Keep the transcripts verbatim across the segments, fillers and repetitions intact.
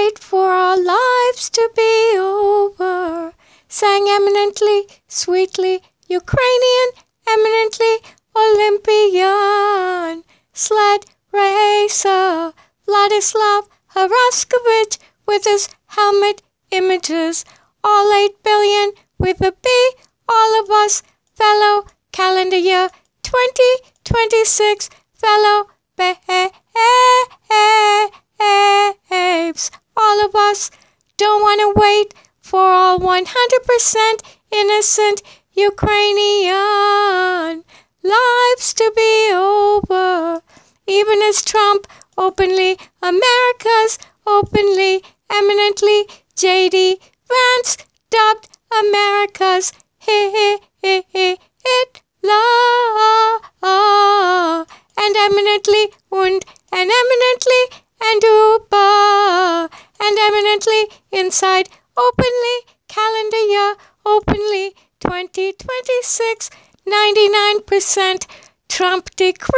wait for our lives to be over, sang eminently, sweetly, Ukrainian, eminently Olympian, sled racer, Vladislav Haraskovich, with his helmet images, all eight billion with a B, all of us, fellow calendar year twenty twenty-six, fellow babes, all of us don't want to wait for our one hundred percent innocent Ukrainian lives to be over, even as Trump openly, America's openly, eminently, J D Vance dubbed America's Hitler, and eminently und, and eminently and uber, and eminently inside, openly, calendar year, openly, twenty twenty-six, ninety-nine percent Trump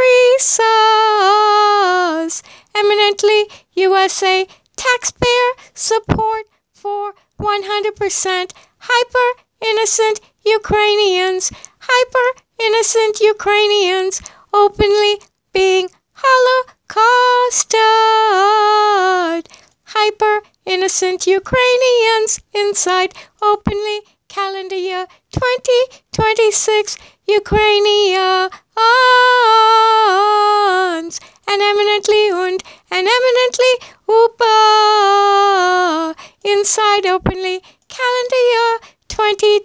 decreases, eminently U S A taxpayer support for one hundred percent hyper-innocent Ukrainians, hyper-innocent Ukrainians openly being holocausted, hyper-innocent Ukrainians inside openly calendar year twenty twenty-six Ukrainians, and eminently und, and eminently uber, inside openly calendar year twenty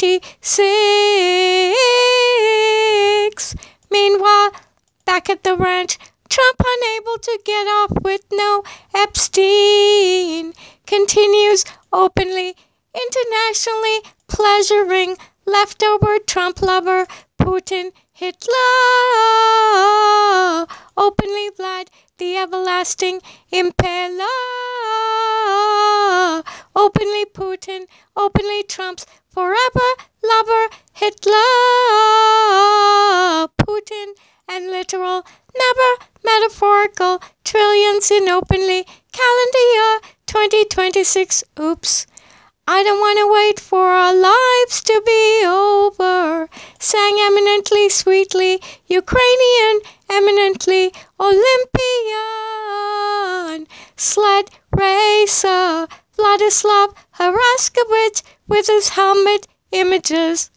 twenty-six. Meanwhile, back at the ranch, Trump, unable to get off with no Epstein, continues openly, internationally pleasuring leftover Trump lover Putin Hitler, openly Vlad the everlasting impaler, openly Putin, openly Trump's forever lover Hitler, Putin, and literal, never metaphorical trillions in openly calendar year twenty twenty-six. Oops. I don't want to wait for our lives to be over, sang eminently sweetly, Ukrainian, eminently Olympian, sled racer, Vladislav Haraskovich, with his helmet images.